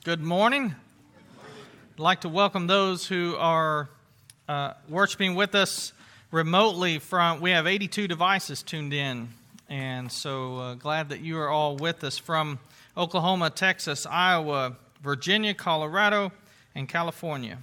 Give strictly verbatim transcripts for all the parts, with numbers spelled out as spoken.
Good morning. I'd like to welcome those who are uh, worshiping with us remotely from, we have eighty-two devices tuned in, and so uh, glad that you are all with us from Oklahoma, Texas, Iowa, Virginia, Colorado, and California.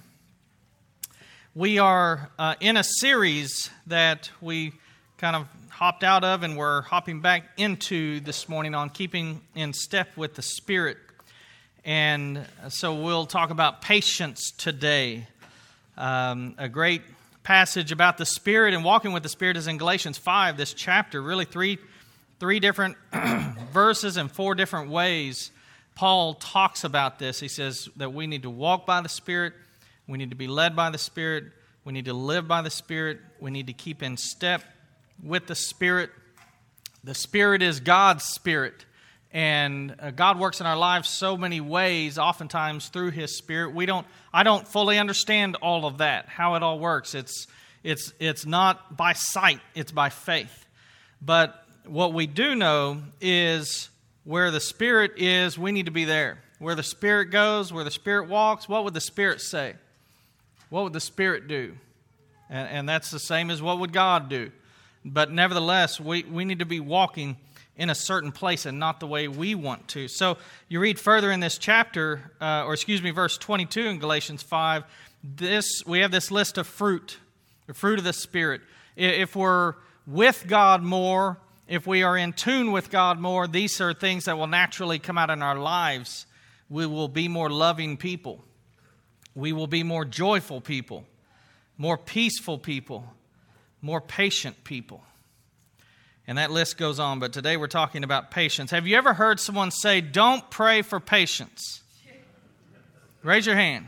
We are uh, in a series that we kind of hopped out of and we're hopping back into this morning on keeping in step with the Spirit. And so we'll talk about patience today. Um, a great passage about the Spirit and walking with the Spirit is in Galatians five, this chapter. Really three, three different verses and four different ways Paul talks about this. He says that we need to walk by the Spirit, we need to be led by the Spirit, we need to live by the Spirit, we need to keep in step with the Spirit. The Spirit is God's Spirit. And uh, God works in our lives so many ways, oftentimes through His Spirit. We don't, I don't fully understand all of that, how it all works. It's, it's, it's not by sight, it's by faith. But what we do know is where the Spirit is, we need to be there. Where the Spirit goes, where the Spirit walks, what would the Spirit say? What would the Spirit do? And, and that's the same as what would God do. But nevertheless, we, we need to be walking in a certain place and not the way we want to. So you read further in this chapter, uh, or excuse me, verse twenty-two in Galatians five, this we have this list of fruit, the fruit of the Spirit. If we're with God more, if we are in tune with God more, these are things that will naturally come out in our lives. We will be more loving people. We will be more joyful people, more peaceful people, more patient people. And that list goes on, but today we're talking about patience. Have you ever heard someone say, "Don't pray for patience"? Raise your hand.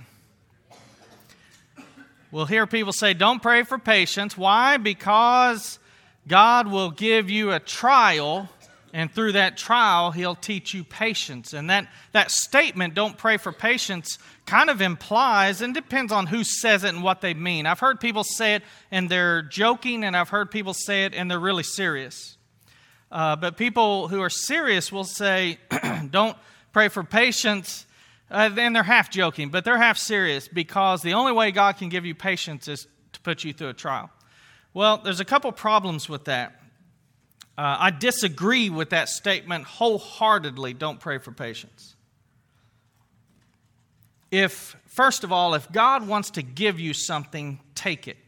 We'll hear people say, "Don't pray for patience." Why? Because God will give you a trial, and through that trial, He'll teach you patience. And that, that statement, "Don't pray for patience," kind of implies, and depends on who says it and what they mean. I've heard people say it and they're joking, and I've heard people say it and they're really serious. Uh, but people who are serious will say, "Don't pray for patience," uh, and they're half joking, but they're half serious, because the only way God can give you patience is to put you through a trial. Well, there's a couple problems with that. Uh, I disagree with that statement wholeheartedly. Don't pray for patience. If, first of all, if God wants to give you something, take it.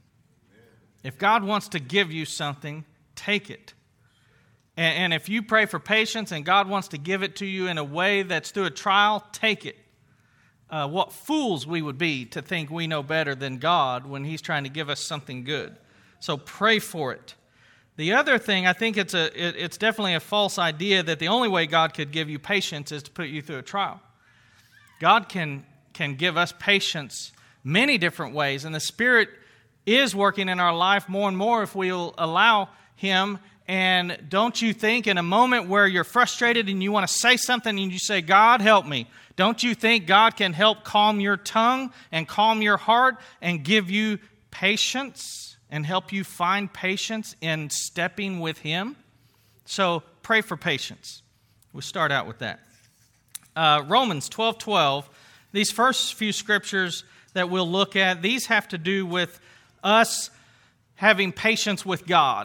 If God wants to give you something, take it. And, and if you pray for patience and God wants to give it to you in a way that's through a trial, take it. Uh, what fools we would be to think we know better than God when He's trying to give us something good. So pray for it. The other thing, I think it's a it, it's definitely a false idea that the only way God could give you patience is to put you through a trial. God can can give us patience many different ways, and the Spirit is working in our life more and more if we'll allow Him. And don't you think in a moment where you're frustrated and you want to say something and you say, "God, help me," don't you think God can help calm your tongue and calm your heart and give you patience and help you find patience in stepping with Him? So pray for patience. We'll start out with that. Uh, Romans twelve twelve, these first few scriptures that we'll look at, these have to do with us having patience with God.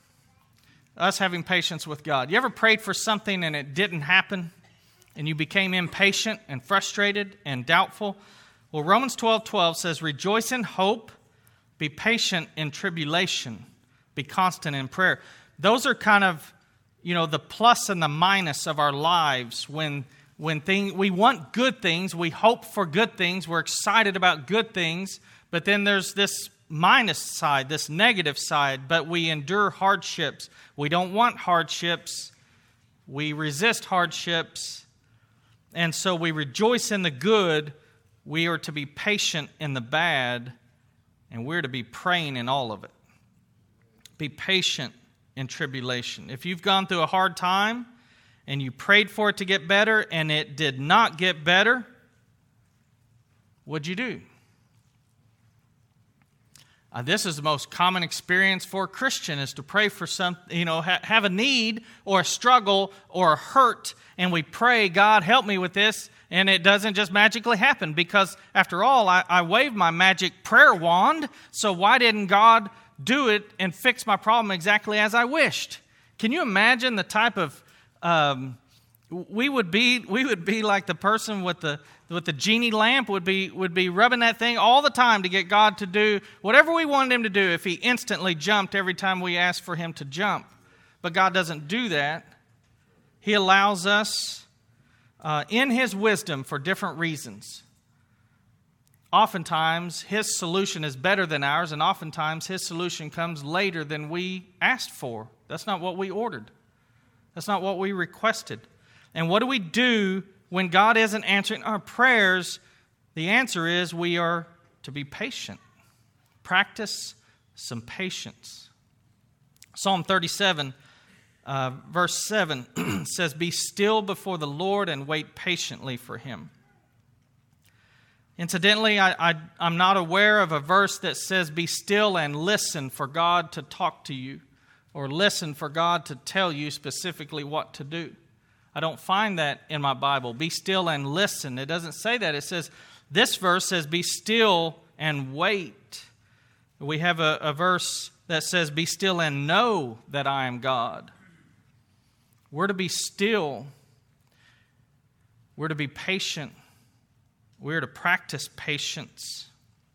Us having patience with God. You ever prayed for something and it didn't happen? And you became impatient and frustrated and doubtful? Well, Romans twelve twelve says, "Rejoice in hope, be patient in tribulation, be constant in prayer." Those are kind of, you know, the plus and the minus of our lives. When when thing, we want good things, we hope for good things, we're excited about good things, but then there's this minus side, this negative side, but we endure hardships. We don't want hardships. We resist hardships. And so we rejoice in the good. We are to be patient in the bad, and we're to be praying in all of it. Be patient in tribulation. If you've gone through a hard time and you prayed for it to get better and it did not get better, what'd you do? Uh, this is the most common experience for a Christian, is to pray for some, you know, ha- have a need or a struggle or a hurt, and we pray, God, help me with this, and it doesn't just magically happen, because after all, I, I waved my magic prayer wand, so why didn't God do it and fix my problem exactly as I wished? Can you imagine the type of um, we would be? We would be like the person with the with the genie lamp would be would be rubbing that thing all the time to get God to do whatever we wanted Him to do. If He instantly jumped every time we asked for Him to jump, but God doesn't do that. He allows us uh, in His wisdom for different reasons. Oftentimes, His solution is better than ours, and oftentimes His solution comes later than we asked for. That's not what we ordered. That's not what we requested. And what do we do when God isn't answering our prayers? The answer is we are to be patient. Practice some patience. Psalm thirty-seven, uh, verse seven says, "Be still before the Lord and wait patiently for Him." Incidentally, I, I, I'm not aware of a verse that says, "Be still and listen for God to talk to you," or "Listen for God to tell you specifically what to do." I don't find that in my Bible. Be still and listen. It doesn't say that. It says, this verse says, "Be still and wait." We have a, a verse that says, "Be still and know that I am God." We're to be still. We're to be patient. We're to practice patience.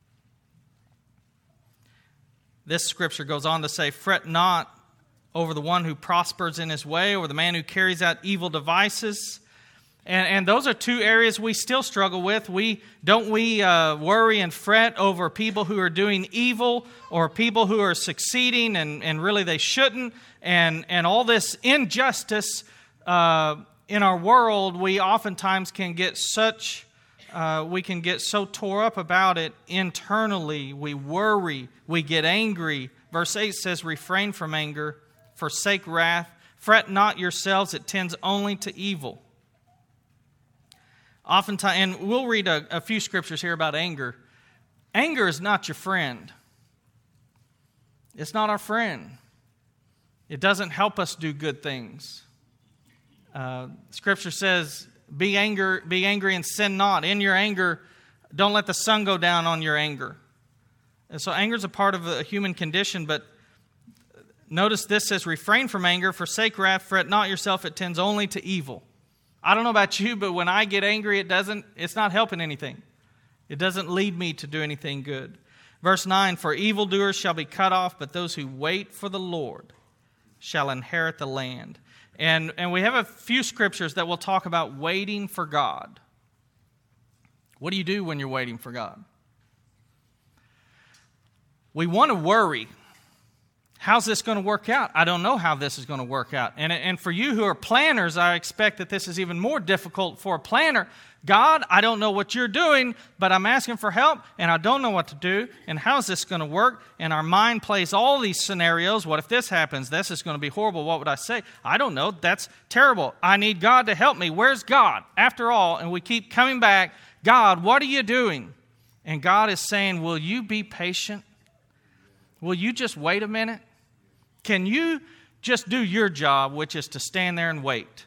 This scripture goes on to say, "Fret not over the one who prospers in his way, or the man who carries out evil devices." And, and those are two areas we still struggle with. We don't we uh, worry and fret over people who are doing evil, or people who are succeeding and, and really they shouldn't, and, and all this injustice uh, in our world. We oftentimes can get such uh, we can get so tore up about it internally. We worry, we get angry. Verse eight says, "Refrain from anger, forsake wrath, fret not yourselves, it tends only to evil." Oftentimes, and we'll read a, a few scriptures here about anger. Anger is not your friend. It's not our friend. It doesn't help us do good things. Uh, scripture says, be anger, be angry and sin not. In your anger, don't let the sun go down on your anger. And so anger is a part of a human condition, but notice this says, "Refrain from anger, forsake wrath, fret not yourself, it tends only to evil." I don't know about you, but when I get angry, it doesn't, it's not helping anything. It doesn't lead me to do anything good. Verse nine, "For evildoers shall be cut off, but those who wait for the Lord shall inherit the land." And, and we have a few scriptures that will talk about waiting for God. What do you do when you're waiting for God? We want to worry. How's this going to work out? I don't know how this is going to work out. And, and for you who are planners, I expect that this is even more difficult for a planner. God, I don't know what you're doing, but I'm asking for help, and I don't know what to do, and how is this going to work? And our mind plays all these scenarios. What if this happens? This is going to be horrible. What would I say? I don't know. That's terrible. I need God to help me. Where's God? After all, and we keep coming back, God, what are you doing? And God is saying, will you be patient? Will you just wait a minute? Can you just do your job, which is to stand there and wait?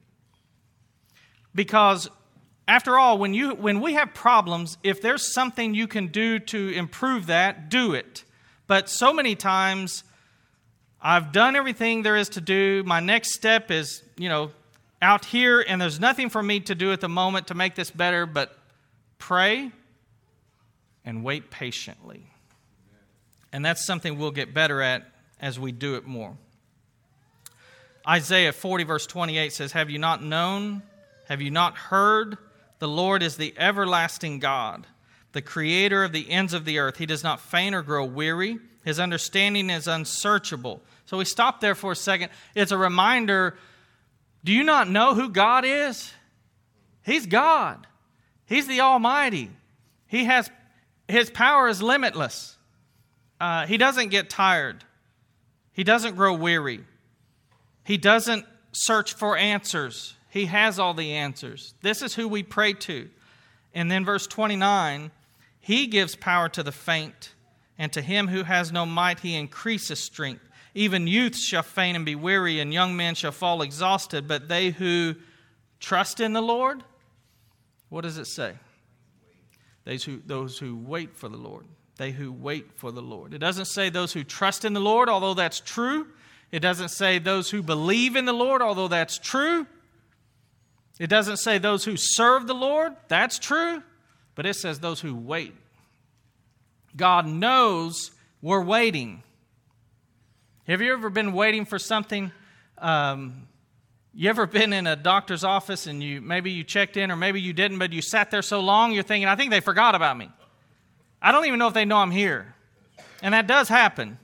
Because after all, when you when we have problems, if there's something you can do to improve that, do it. But so many times, I've done everything there is to do. My next step is, you know, out here, and there's nothing for me to do at the moment to make this better, but pray and wait patiently. And that's something we'll get better at as we do it more. Isaiah forty verse twenty-eight says, "Have you not known? Have you not heard? The Lord is the everlasting God, the creator of the ends of the earth. He does not faint or grow weary. His understanding is unsearchable." So we stop there for a second. It's a reminder, do you not know who God is? He's God. He's the Almighty. He has, His power is limitless. Uh, he doesn't get tired. He doesn't grow weary. He doesn't search for answers. He has all the answers. This is who we pray to. And then verse twenty-nine, He gives power to the faint and to him who has no might he increaseth strength. Even youths shall faint and be weary, and young men shall fall exhausted, but they who trust in the Lord, what does it say? Those who, those who wait for the Lord. They who wait for the Lord. It doesn't say those who trust in the Lord, although that's true. It doesn't say those who believe in the Lord, although that's true. It doesn't say those who serve the Lord, that's true. But it says those who wait. God knows we're waiting. Have you ever been waiting for something? Um, you ever been in a doctor's office and you maybe you checked in or maybe you didn't, but you sat there so long you're thinking, I think they forgot about me. I don't even know if they know I'm here. And that does happen.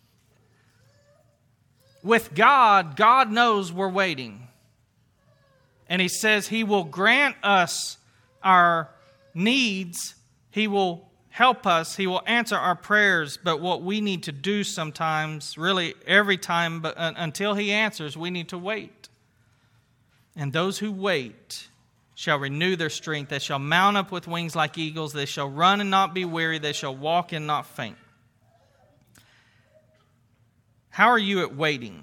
With God, God knows we're waiting. And He says He will grant us our needs. He will help us. He will answer our prayers. But what we need to do sometimes, really every time, but until He answers, we need to wait. And those who wait shall renew their strength. They shall mount up with wings like eagles. They shall run and not be weary. They shall walk and not faint. How are you at waiting?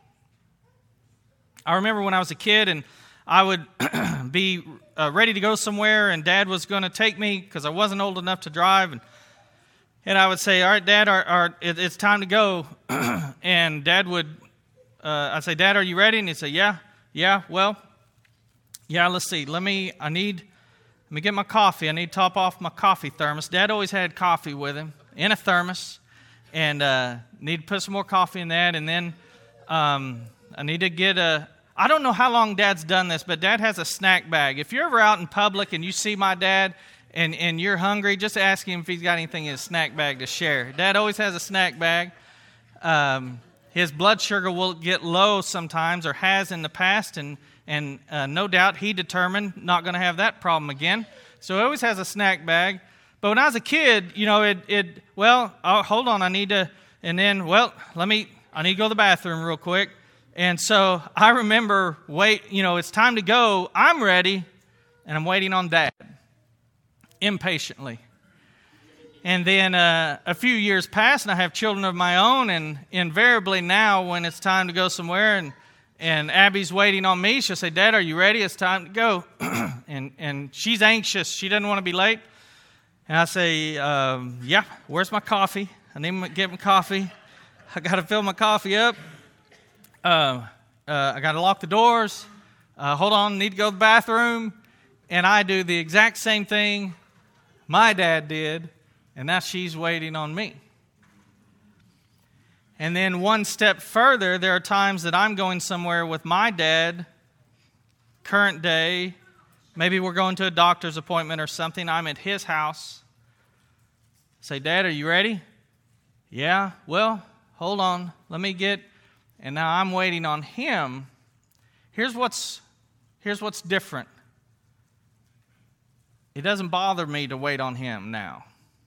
I remember when I was a kid and I would be uh, ready to go somewhere, and Dad was going to take me because I wasn't old enough to drive. And, and I would say, all right, Dad, our, our, it, it's time to go. And Dad would, uh, I'd say, Dad, are you ready? And he'd say, yeah, yeah, well, yeah, let's see. Let me, I need, let me get my coffee. I need to top off my coffee thermos. Dad always had coffee with him in a thermos. And uh, need to put some more coffee in that. And then um, I need to get a, I don't know how long Dad's done this, but Dad has a snack bag. If you're ever out in public and you see my dad and, and you're hungry, just ask him if he's got anything in his snack bag to share. Dad always has a snack bag. Um, his blood sugar will get low sometimes, or has in the past, and, and uh, no doubt he determined not going to have that problem again. So he always has a snack bag. But when I was a kid, you know, it, it well, oh, hold on, I need to, and then, well, let me, I need to go to the bathroom real quick. And so I remember, wait, you know, it's time to go. I'm ready, and I'm waiting on Dad, impatiently. And then uh, a few years pass, and I have children of my own, and invariably now when it's time to go somewhere, and and Abby's waiting on me, she'll say, Dad, are you ready? It's time to go. and and she's anxious. She doesn't want to be late. And I say, um, yeah, where's my coffee? I need to get my coffee. I got to fill my coffee up. Uh, uh, I got to lock the doors. Uh, hold on, need to go to the bathroom. And I do the exact same thing my dad did, and now she's waiting on me. And then one step further, there are times that I'm going somewhere with my dad, current day. Maybe we're going to a doctor's appointment or something. I'm at his house. Say, Dad, are you ready? Yeah, well, hold on. Let me get, and now I'm waiting on him. Here's what's, here's what's different. It doesn't bother me to wait on him now.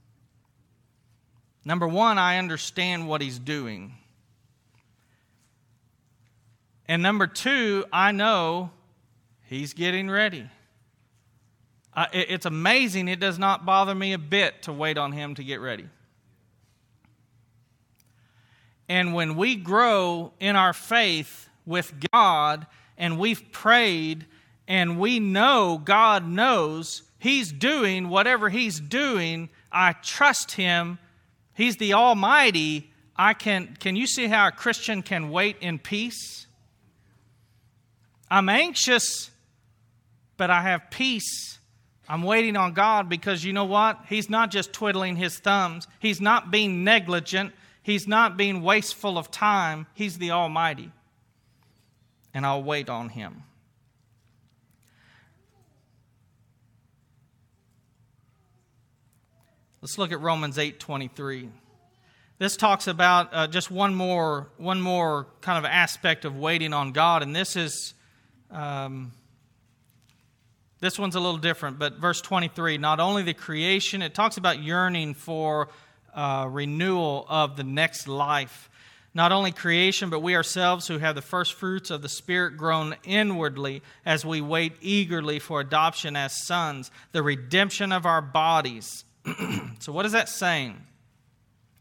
Number one, I understand what he's doing. And number two, I know he's getting ready. Uh, it, it's amazing. It does not bother me a bit to wait on him to get ready. And when we grow in our faith with God, and we've prayed, and we know God knows He's doing whatever He's doing, I trust Him. He's the Almighty. I can, can you see how a Christian can wait in peace? I'm anxious, but I have peace. I'm waiting on God because you know what? He's not just twiddling His thumbs. He's not being negligent. He's not being wasteful of time. He's the Almighty. And I'll wait on Him. Let's look at Romans eight twenty-three. This talks about uh, just one more, one more kind of aspect of waiting on God, and this is... Um, This one's a little different, but verse twenty-three, not only the creation, it talks about yearning for uh, renewal of the next life. Not only creation, but we ourselves who have the first fruits of the Spirit grown inwardly as we wait eagerly for adoption as sons, the redemption of our bodies. So what is that saying?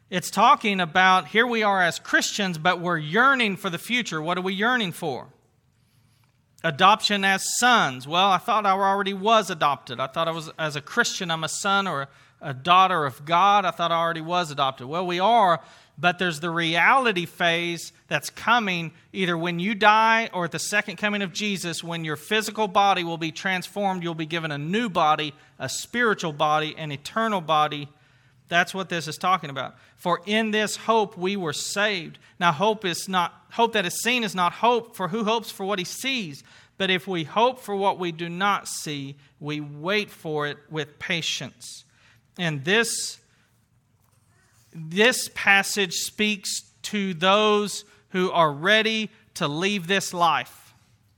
It's talking about here we are as Christians, but we're yearning for the future. What are we yearning for? Adoption as sons. Well, I thought I already was adopted. I thought I was, as a Christian, I'm a son or a daughter of God. I thought I already was adopted. Well, we are, but there's the reality phase that's coming either when you die or at the second coming of Jesus, when your physical body will be transformed. You'll be given a new body, a spiritual body, an eternal body. That's what this is talking about. For in this hope we were saved. Now hope is not hope that is seen is not hope, for who hopes for what he sees? But if we hope for what we do not see, we wait for it with patience. And this, this passage speaks to those who are ready to leave this life.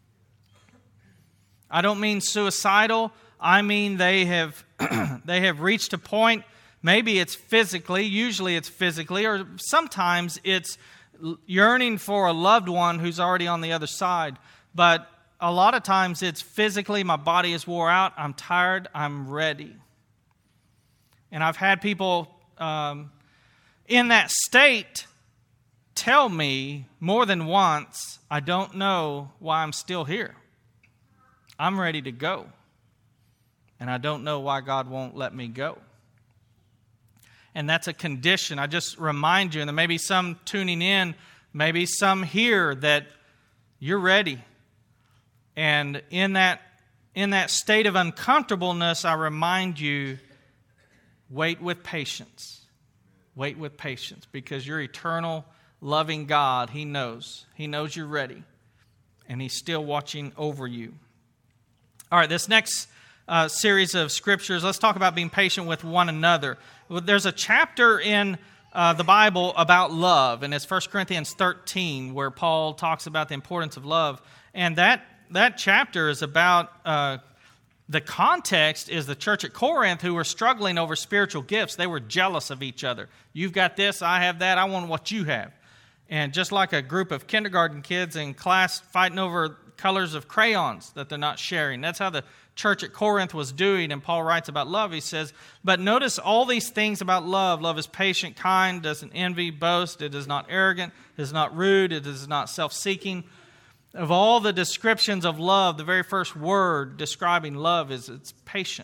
I don't mean suicidal. I mean they have they have reached a point. Maybe it's physically, usually it's physically, or sometimes it's yearning for a loved one who's already on the other side. But a lot of times it's physically, my body is wore out, I'm tired, I'm ready. And I've had people um, in that state tell me more than once, I don't know why I'm still here. I'm ready to go. And I don't know why God won't let me go. And that's a condition. I just remind you, and there may be some tuning in, maybe some here that you're ready. And in that, in that state of uncomfortableness, I remind you, wait with patience. Wait with patience, because your eternal, loving God, He knows. He knows you're ready. And He's still watching over you. All right, this next uh, series of scriptures, let's talk about being patient with one another. There's a chapter in uh, the Bible about love, and it's First Corinthians thirteen, where Paul talks about the importance of love. And that that chapter is about, uh, the context is the church at Corinth who were struggling over spiritual gifts. They were jealous of each other. You've got this, I have that, I want what you have. And just like a group of kindergarten kids in class fighting over colors of crayons that they're not sharing. That's how the church at Corinth was doing, and Paul writes about love. He says, but notice all these things about love. Love is patient, kind, doesn't envy, boast, it is not arrogant, it is not rude, it is not self-seeking. Of all the descriptions of love, the very first word describing love is it's patient.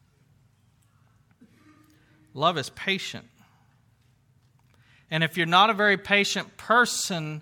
Love is patient. And if you're not a very patient person,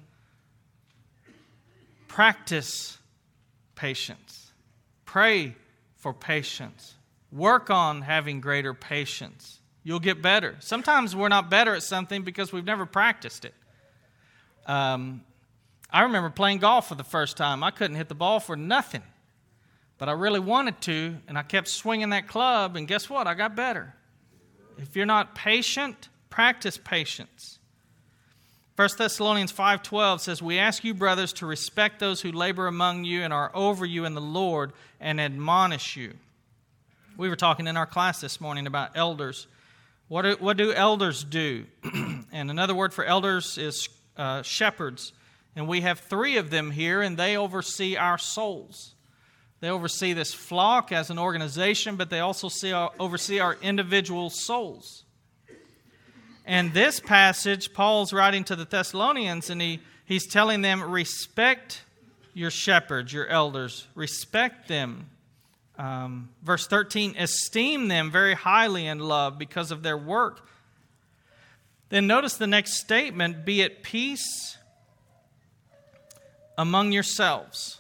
practice patience. Pray for patience. Work on having greater patience. You'll get better. Sometimes we're not better at something because we've never practiced it. Um, I remember playing golf for the first time. I couldn't hit the ball for nothing. But I really wanted to, and I kept swinging that club, and guess what? I got better. If you're not patient, practice patience. First Thessalonians five twelve says, we ask you, brothers, to respect those who labor among you and are over you in the Lord and admonish you. We were talking in our class this morning about elders. What do, what do elders do? And another word for elders is uh, shepherds. And we have three of them here, and they oversee our souls. They oversee this flock as an organization, but they also see our, oversee our individual souls. And this passage, Paul's writing to the Thessalonians, and he, he's telling them, respect your shepherds, your elders. Respect them. Um, verse thirteen, esteem them very highly in love because of their work. Then notice the next statement, be at peace among yourselves.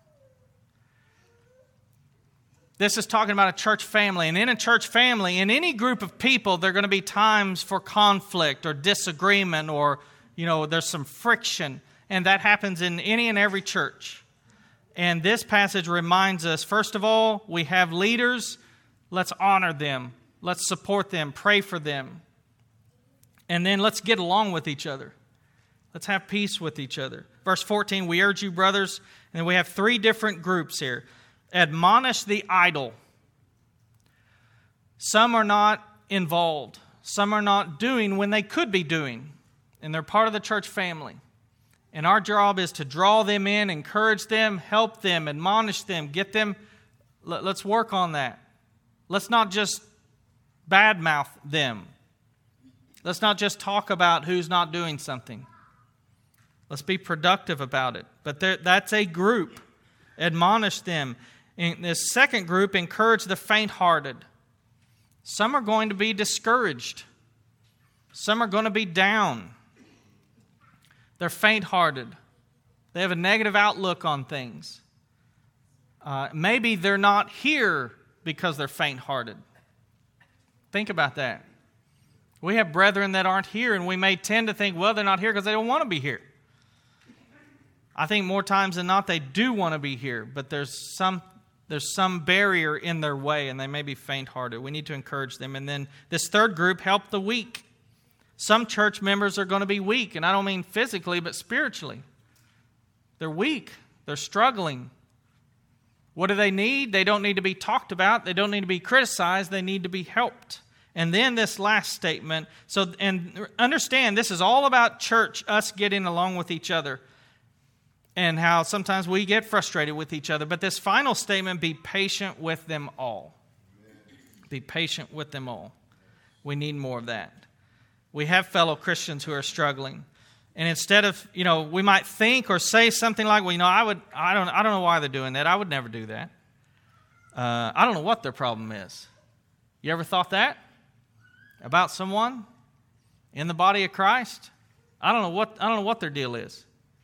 This is talking about a church family. And in a church family, in any group of people, there are going to be times for conflict or disagreement or, you know, there's some friction. And that happens in any and every church. And this passage reminds us, first of all, we have leaders. Let's honor them. Let's support them. Pray for them. And then let's get along with each other. Let's have peace with each other. Verse fourteen, we urge you, brothers, and we have three different groups here. Admonish the idle. Some are not involved. Some are not doing when they could be doing. And they're part of the church family. And our job is to draw them in, encourage them, help them, admonish them, get them. Let's work on that. Let's not just badmouth them. Let's not just talk about who's not doing something. Let's be productive about it. But there, that's a group. Admonish them. In this second group, encourage the faint-hearted. Some are going to be discouraged. Some are going to be down. They're faint-hearted. They have a negative outlook on things. Uh, maybe they're not here because they're faint-hearted. Think about that. We have brethren that aren't here, and we may tend to think, well, they're not here because they don't want to be here. I think more times than not they do want to be here, but there's some there's some barrier in their way, and they may be faint-hearted. We need to encourage them. And then this third group, help the weak. Some church members are going to be weak, and I don't mean physically, but spiritually. They're weak. They're struggling. What do they need? They don't need to be talked about. They don't need to be criticized. They need to be helped. And then this last statement. So, and understand, this is all about church, us getting along with each other, and how sometimes we get frustrated with each other. But this final statement, be patient with them all. Be patient with them all. We need more of that. We have fellow Christians who are struggling. And instead of, you know, we might think or say something like, well, you know, I would, I don't, I don't know why they're doing that. I would never do that. Uh, I don't know what their problem is. You ever thought that about someone in the body of Christ? I don't know what, I don't know what their deal is.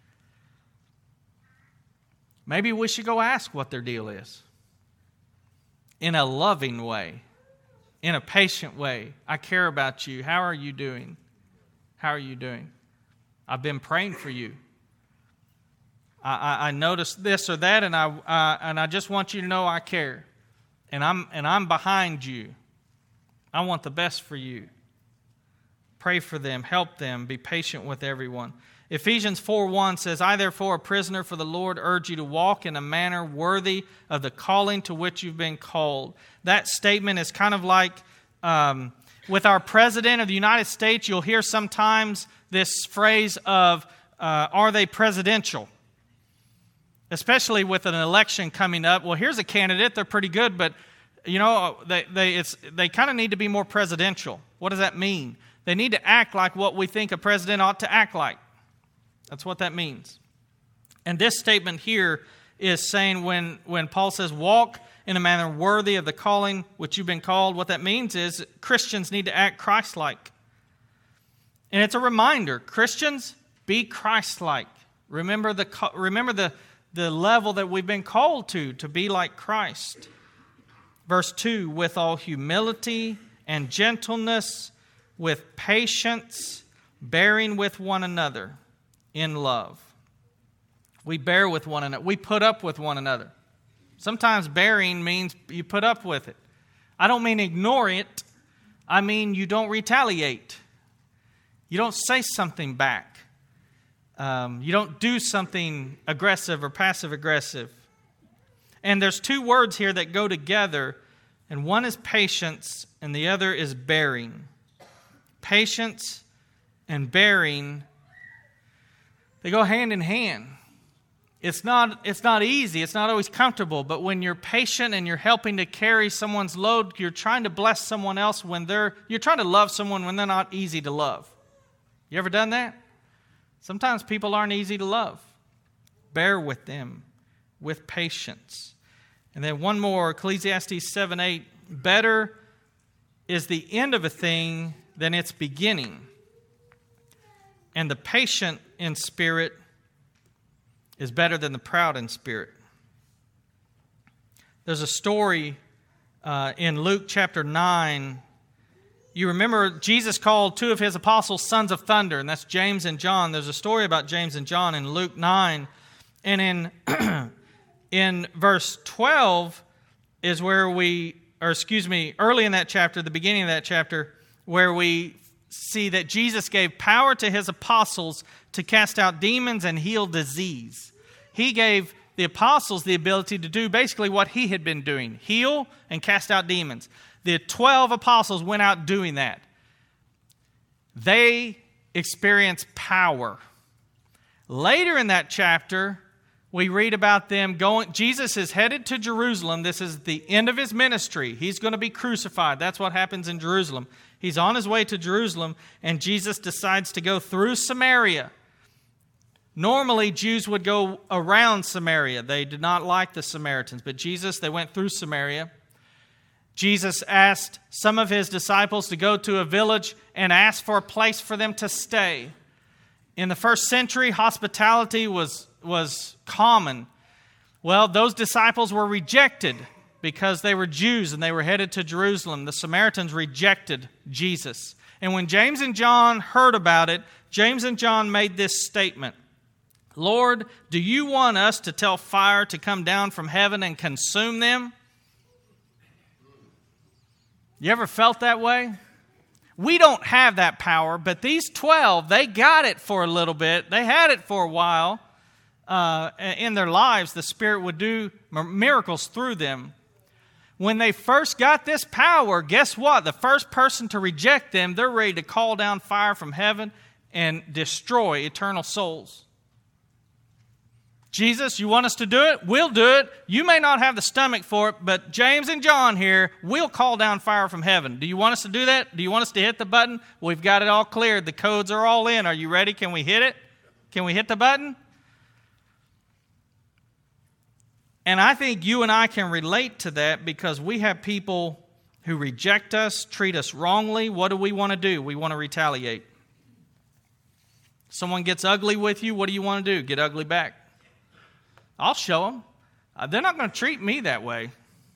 Maybe we should go ask what their deal is. In a loving way. In a patient way. I care about you. How are you doing? How are you doing? I've been praying for you. I, I, I noticed this or that, and I uh, and I just want you to know I care. And I'm and I'm behind you. I want the best for you. Pray for them, help them, be patient with everyone. Ephesians four one says, I therefore, a prisoner for the Lord, urge you to walk in a manner worthy of the calling to which you've been called. That statement is kind of like um, with our President of the United States, you'll hear sometimes this phrase of, uh, are they presidential? Especially with an election coming up. Well, here's a candidate, they're pretty good, but you know, they they it's they kind of need to be more presidential. What does that mean? They need to act like what we think a president ought to act like. That's what that means. And this statement here is saying when, when Paul says, walk in a manner worthy of the calling which you've been called, what that means is Christians need to act Christ-like. And it's a reminder, Christians, be Christ-like. Remember the remember the, the level that we've been called to, to be like Christ. Verse two, with all humility and gentleness, with patience, bearing with one another in love. We bear with one another. We put up with one another. Sometimes bearing means you put up with it. I don't mean ignore it. I mean you don't retaliate. You don't say something back. Um, you don't do something aggressive or passive-aggressive. And there's two words here that go together, and one is patience, and the other is bearing. Patience and bearing, they go hand in hand. It's not, it's not easy. It's not always comfortable. But when you're patient and you're helping to carry someone's load, you're trying to bless someone else when they're, you're trying to love someone when they're not easy to love. You ever done that? Sometimes people aren't easy to love. Bear with them with patience. And then one more, Ecclesiastes seven eight. Better is the end of a thing than its beginning. And the patient in spirit is better than the proud in spirit. There's a story uh, in Luke chapter nine. You remember Jesus called two of his apostles sons of thunder, and that's James and John. There's a story about James and John in Luke nine. And in, in verse twelve is where we, or excuse me, early in that chapter, the beginning of that chapter, where we see that Jesus gave power to his apostles to cast out demons and heal disease. He gave the apostles the ability to do basically what he had been doing, heal and cast out demons. The twelve apostles went out doing that. They experienced power. Later in that chapter, we read about them going, Jesus is headed to Jerusalem. This is the end of his ministry. He's going to be crucified. That's what happens in Jerusalem. He's on his way to Jerusalem, and Jesus decides to go through Samaria. Normally, Jews would go around Samaria. They did not like the Samaritans, but Jesus, they went through Samaria. Jesus asked some of his disciples to go to a village and ask for a place for them to stay. In the first century, hospitality was, was common. Well, those disciples were rejected because they were Jews and they were headed to Jerusalem. The Samaritans rejected Jesus. And when James and John heard about it, James and John made this statement: Lord, do you want us to tell fire to come down from heaven and consume them? You ever felt that way? We don't have that power, but these twelve, they got it for a little bit. They had it for a while uh, in their lives. The Spirit would do miracles through them. When they first got this power, guess what? The first person to reject them, they're ready to call down fire from heaven and destroy eternal souls. Jesus, you want us to do it? We'll do it. You may not have the stomach for it, but James and John here, we'll call down fire from heaven. Do you want us to do that? Do you want us to hit the button? We've got it all cleared. The codes are all in. Are you ready? Can we hit it? Can we hit the button? And I think you and I can relate to that because we have people who reject us, treat us wrongly. What do we want to do? We want to retaliate. Someone gets ugly with you, what do you want to do? Get ugly back. I'll show them. Uh, they're not going to treat me that way.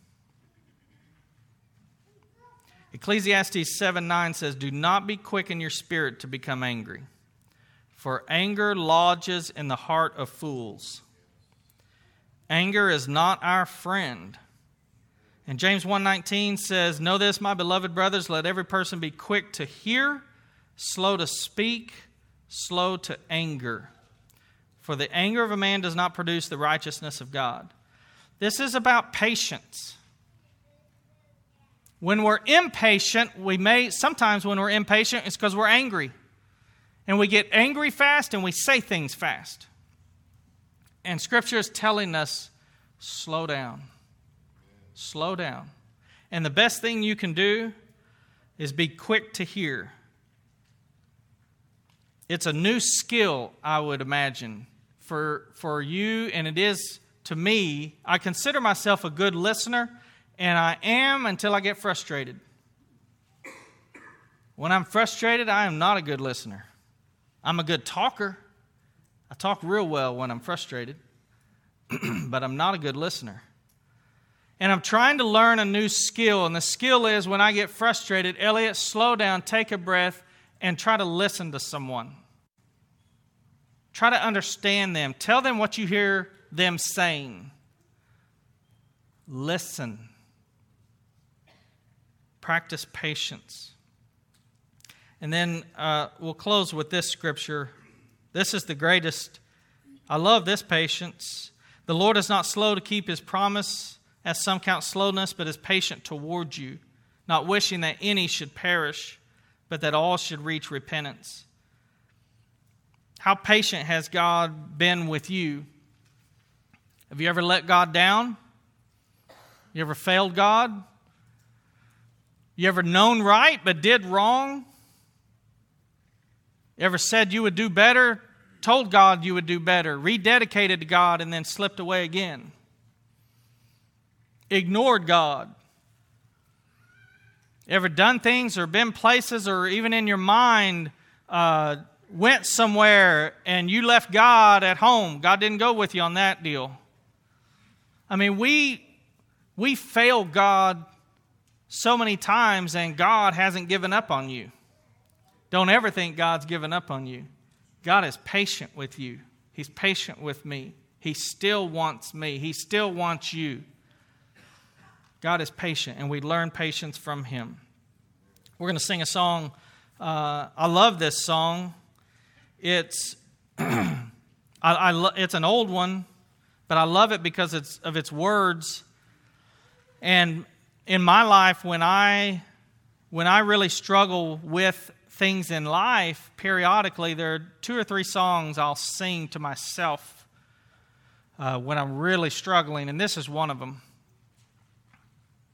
Ecclesiastes seven nine says, do not be quick in your spirit to become angry, for anger lodges in the heart of fools. Anger is not our friend. And James one nineteen says, know this, my beloved brothers, let every person be quick to hear, slow to speak, slow to anger. For the anger of a man does not produce the righteousness of God. This is about patience. When we're impatient, we may, sometimes when we're impatient, it's because we're angry. And we get angry fast and we say things fast. And Scripture is telling us, slow down. Slow down. And the best thing you can do is be quick to hear. It's a new skill, I would imagine, for, for you, and it is to me. I consider myself a good listener, and I am until I get frustrated. When I'm frustrated, I am not a good listener. I'm a good talker. I talk real well when I'm frustrated, but I'm not a good listener. And I'm trying to learn a new skill, and the skill is when I get frustrated, Elliot, slow down, take a breath, and try to listen to someone. Try to understand them. Tell them what you hear them saying. Listen. Practice patience. And then uh, we'll close with this scripture. This is the greatest. I love this patience. The Lord is not slow to keep his promise, as some count slowness, but is patient toward you, not wishing that any should perish, but that all should reach repentance. How patient has God been with you? Have you ever let God down? You ever failed God? You ever known right but did wrong? You ever said you would do better, told God you would do better, rededicated to God, and then slipped away again? Ignored God? Ever done things or been places or even in your mind uh, went somewhere and you left God at home? God didn't go with you on that deal. I mean, we we fail God so many times, and God hasn't given up on you. Don't ever think God's given up on you. God is patient with you. He's patient with me. He still wants me. He still wants you. God is patient, and we learn patience from Him. We're going to sing a song. Uh, I love this song. It's I, I lo- it's an old one, but I love it because it's of its words. And in my life, when I when I really struggle with things in life, periodically there are two or three songs I'll sing to myself uh, when I'm really struggling, and this is one of them.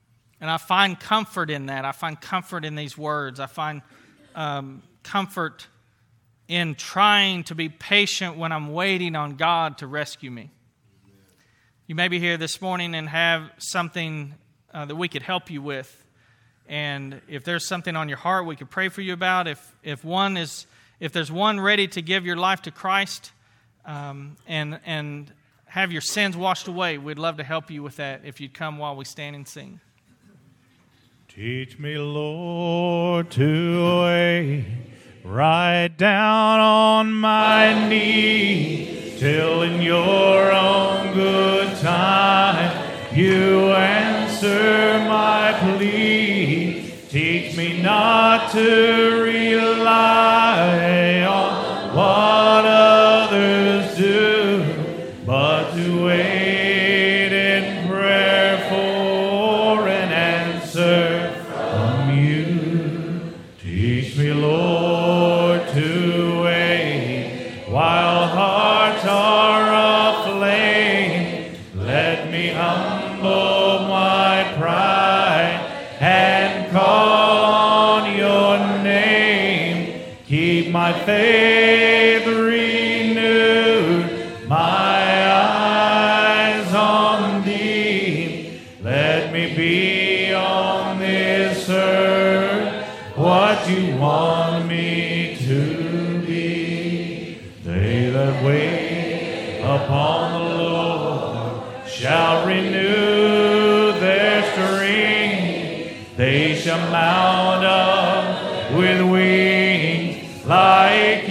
And I find comfort in that. I find comfort in these words. I find um, comfort in trying to be patient when I'm waiting on God to rescue me. You may be here this morning and have something uh, that we could help you with. And if there's something on your heart we could pray for you about, if if one is if there's one ready to give your life to Christ um, and and have your sins washed away, we'd love to help you with that if you'd come while we stand and sing. Teach me, Lord, to wait right down on my knees, till in your own good time you answer my plea. Teach me not to rely on what others do, but to wait in prayer for an answer from you. Teach me, Lord, to wait while hearts are aflame. Let me humble my pride and call on your name. Keep my faith renewed, my eyes on thee. Let me be on this earth what you want me to be. They that wait upon the Lord shall renew their strength. They shall mount up with wings like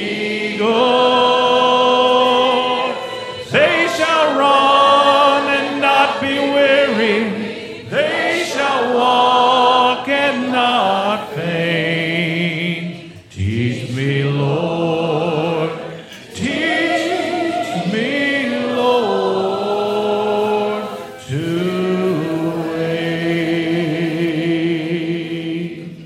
eagles. They shall run and not be weary. They shall walk and not faint.